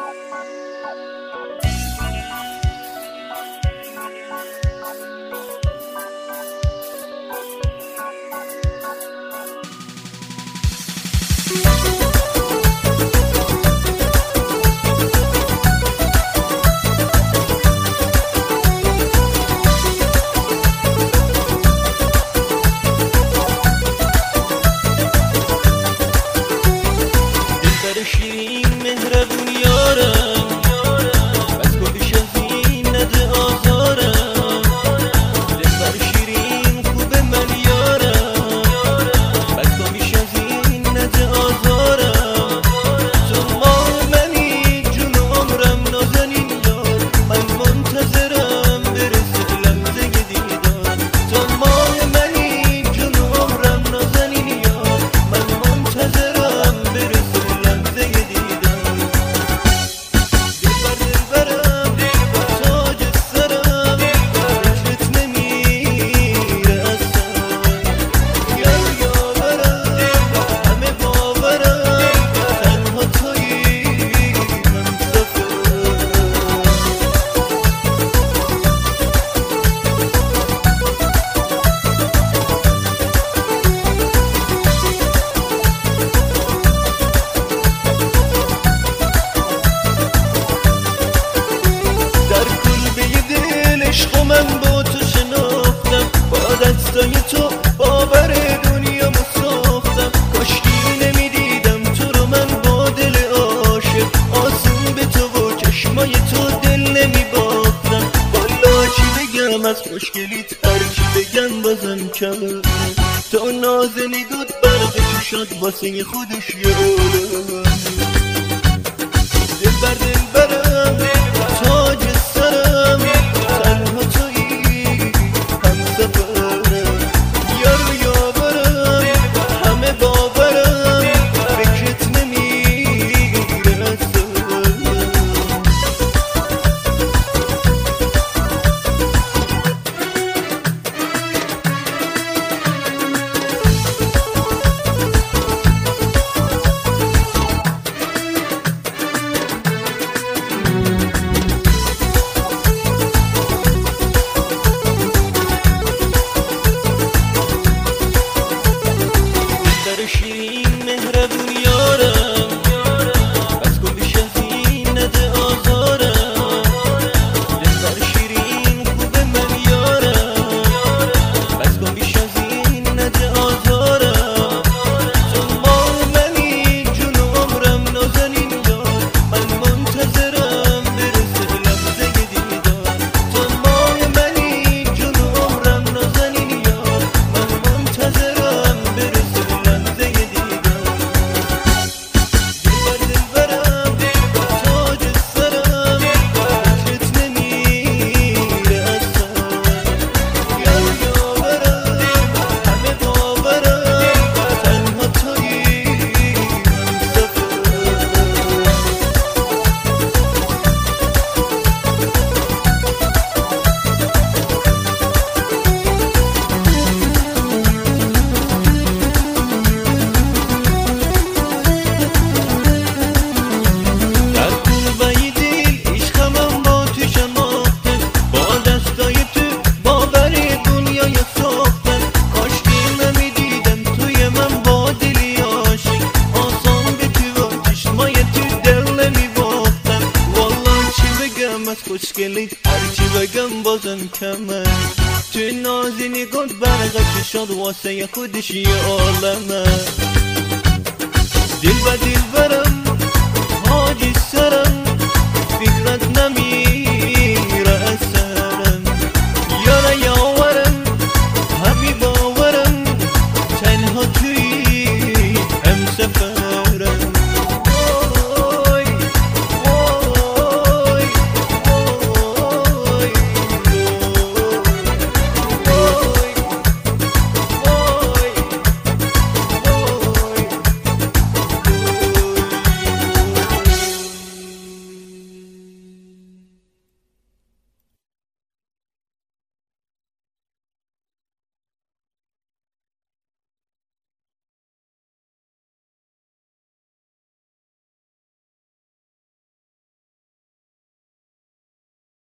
شیرین مهربون یارم بس کدش از این نده آزارم دلبر شیرین خوب من یارم بس کدش از این نده آزارم تو ما منی جون عمرم نازنین یار من منتظرم برسه لحظه دیدار تو ما منی جون عمرم نازنین یار من منتظرم برسه عشق من با تو شناختم با دستای تو باور دنیا مساختم کاشکی نمیدیدم تو رو من با دل عاشق آسون به تو و چشمای تو دل نمیباختم والا چی بگم از خوشگلیت هر چی بگم بازم کمه تو نازنی دود برق تو شد واسه خودش یه عالم دلبر دلبرم تاج سرم تنها تویی هم سفرم یار یاورم همه باورم فکرت نمیره شیرین مهربون یارم بس کدش از این نده آزارم دلبر شیرین خوب من یارم بس کدش از این نده آزارم تو ما منی جون عمرم نازنین یار من منتظرم برسه لحظه دیدار تو ما منی جون عمرم نازنین یار من منتظرم برسه خوشگلیت هرچی بگم بازم کمه توی نازی گل برقه شد واسه خودش یه عالمه دل و دل برم حاجی سرم فکرت نمی